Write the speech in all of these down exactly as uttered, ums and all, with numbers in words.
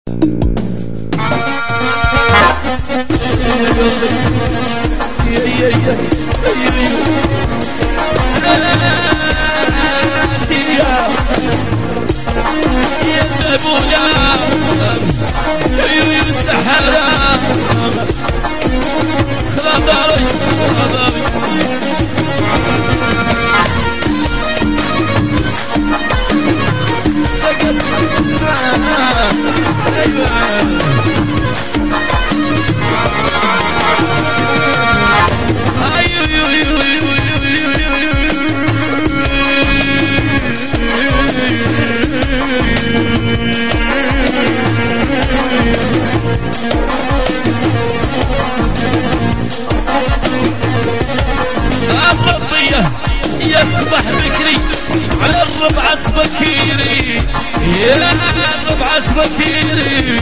يصبح بكري على الربعة بكيري، يا الربعة بكيري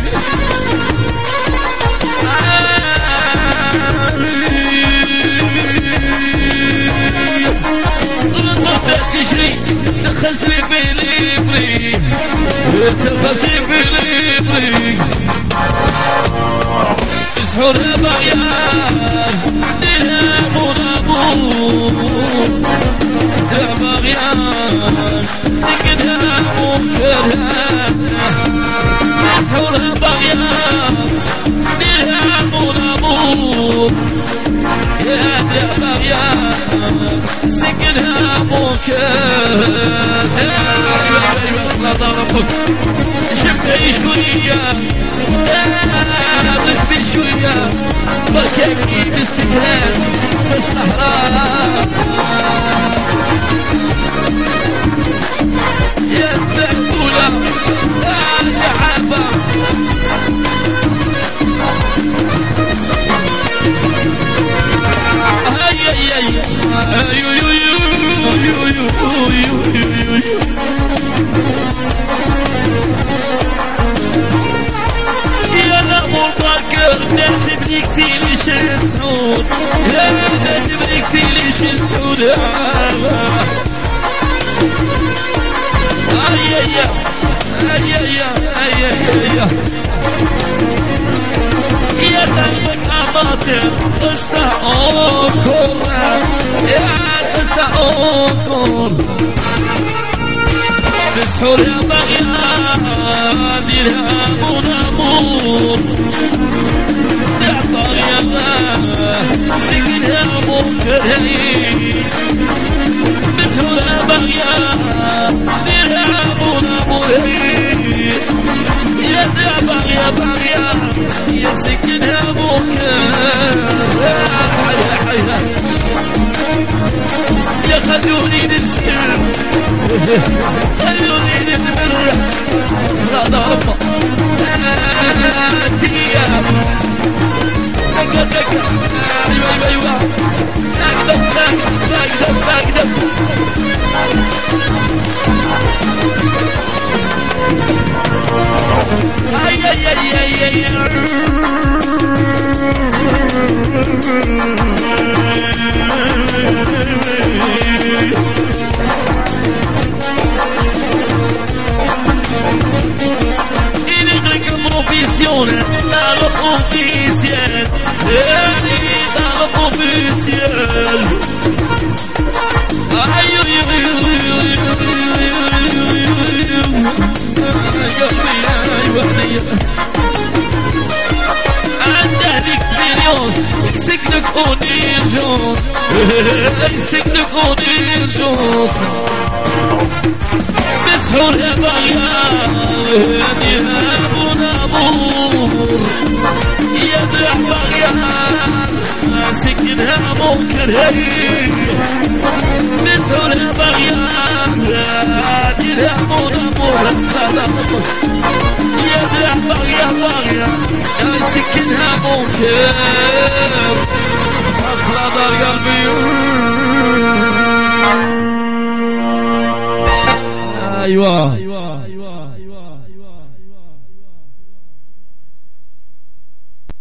تجري تخسري بليبري تخسري بليبري سحور بغيان ديرها منابور يا بغيان سكنها منكرها سحور بغيان ديرها منابور يا بغيان سكنها منكرها ايوه ضربك شفتي شويه بس بشويه بركاكي بالسكرات في الصحراء يا الدولة يا عابة هيا هيا يا نامور باركر لازم نكسي ليش السعود لازم نكسي ليش السعود هيا هيا هيا هيا هيا يا قلبك أماطر قصة أنكر يا قصة أنكر بسحور يا بغيان ديرها منامور يا بغيان سكنها منكرين بسحور يا بغيان ديرها منامورين يا بغيان يا بغيان يا سكنها منكر حيا حيا يا خلوني نسير خلوني نتبر غضب تيا دقا دقا ايوه ايوه اقدم اقدم اقدم اي اي اي اي اي dalo oficial, dalo oficial. Ay, ay, ay, ay, عنده l'expérience, يكسكنك اون urgence, يكسكنك اون urgence. بسحور يا بغيان يا منامور يا بغيان سكنها منكر بسحور يا بغيان يا منامور يا بغيان بغيان سكنها منكر أخلص قلبي ايوه